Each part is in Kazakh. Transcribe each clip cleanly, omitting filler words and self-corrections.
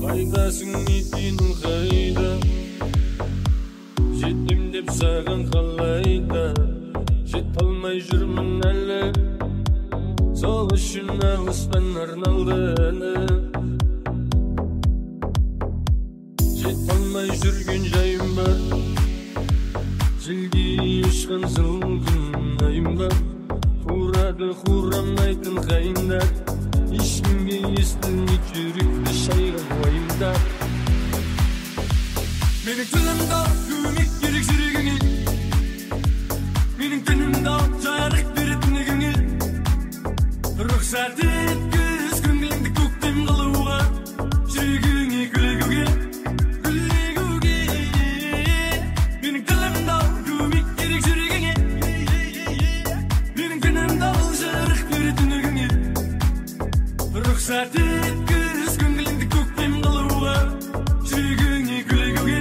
Қайдасың итінің қайда, жеттім деп саған қалайда, жет алмай жүрмін әлі, сол үшін алыстан арналды әлі. Жет алмай жүрген жайым бар, желге ұшқан жылғын айым бар, құрады құрамайтын қайындар, ешкімге естілмей жүректі шайған уайымдар. Менің тілімді көмек керек жүрегіңе, менің тінімді жарық беретін егіңе, рұқсат еткіз көңіліңді көктем қылуға, жүрегіңе күлігуге. Менің тілімді көмек керек жүрегіңе, менің тінімді жарық беретін егіңе, рұқсат еткіз көңіліңді көктем қылуға, жүрегіңе күлігуге.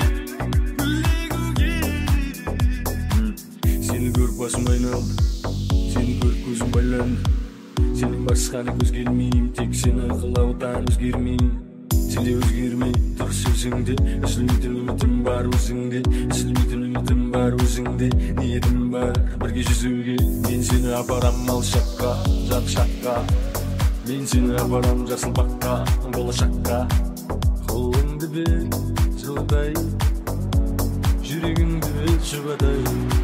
Сені көріп басым айналды, сені көріп көзім байланды, сенің басқаны көз келмеймін, тек сені қылаудан өзгермеймін. Сенде өзгермей тұр сөзіңде, үзілмейтін үмітім бар өзіңде, үзілмейтін үмітім бар өзіңде, ниетім бар бірге жүзуге. Мен сені апарам алшаққа, жат шаққа, мен сені апарам жасыл баққа, болашаққа. Қолыңды бер жылдай, жүрегіңді бер жұбадай.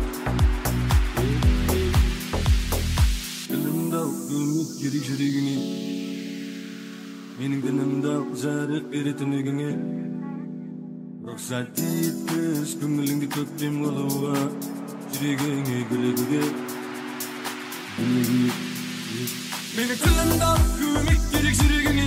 Тілімді ал көмек керек жүрегіңе, менің дінімді ал жарық беретін егіңе, рұқсат еткіз көңіліңді көктем қылуға, жүрегіңе күлігуге. Менің тілімді ал көмек керек жүрегіңе,